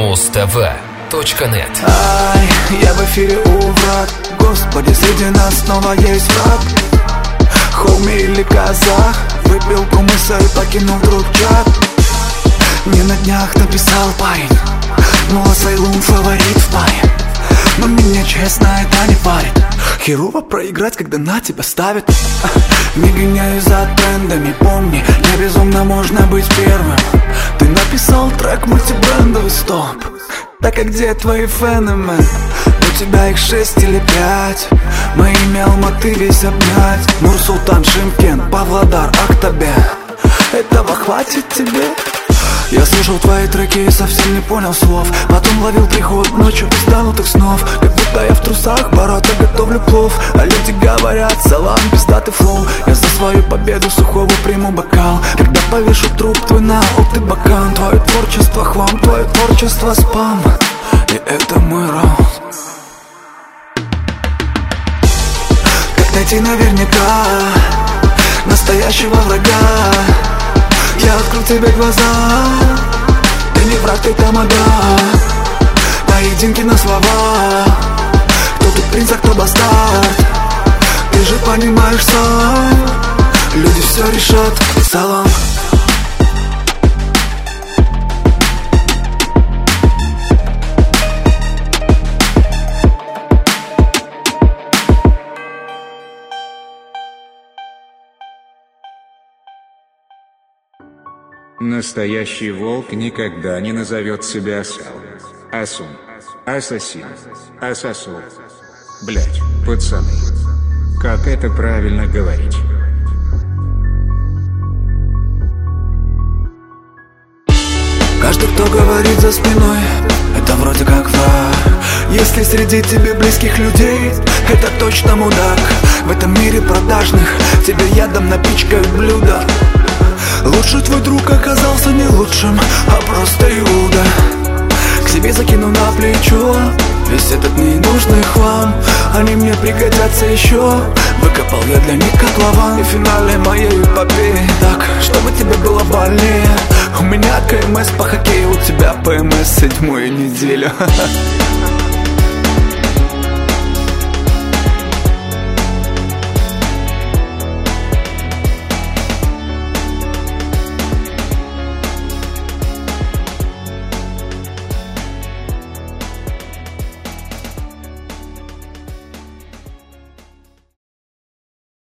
mustv.net. Ай, я в эфире у врат. Господи, среди нас снова есть враг. Хоми или казах, выпил кумыса и покинул вдруг чат. Мне на днях написал парень, мол, Асайлум фаворит в паре. Но меня, честно, это не парит. Херово проиграть, когда на тебя ставят. Не гоняюсь за трендами, помни, не безумно можно быть первым. Ты написал трек мультибрендовый, стоп. Так а где твои фэны, мэн? У тебя их 6 или 5. Моими алматы весь обнять. Нур-Султан, Шымкент, Павлодар, Актобе. Этого хватит тебе? Я слушал твои треки и совсем не понял слов. Потом ловил приход ночью пизданутых снов. Как будто я в трусах, борота готовлю плов. А люди говорят, салам, пиздатый флоу. Я за свою победу сухого приму бокал. Когда повешу труп твой на ты бакан. Твое творчество хлам, твое творчество спам. И это мой раунд. Как найти наверняка настоящего врага? Я открыл тебе глаза. Ты не враг, ты тамада. Поединки на слова. Кто тут принц, а кто бастард? Ты же понимаешь сам. Люди все решат, салам. Настоящий волк никогда не назовет себя асалом. Асун. Ассасин. Асасу. Блять, пацаны. Как это правильно говорить? Каждый, кто говорит за спиной, это вроде как враг. Если среди тебе близких людей, это точно мудак. В этом мире продажных тебе ядом напичкают блюда. Лучший твой друг оказался не лучшим, а просто Иуда. К себе закину на плечо весь этот ненужный хлам. Они мне пригодятся еще. Выкопал я для них котлован. И в финале моей эпопеи так, чтобы тебе было больнее. У меня КМС по хоккею, у тебя ПМС 7-ю неделю.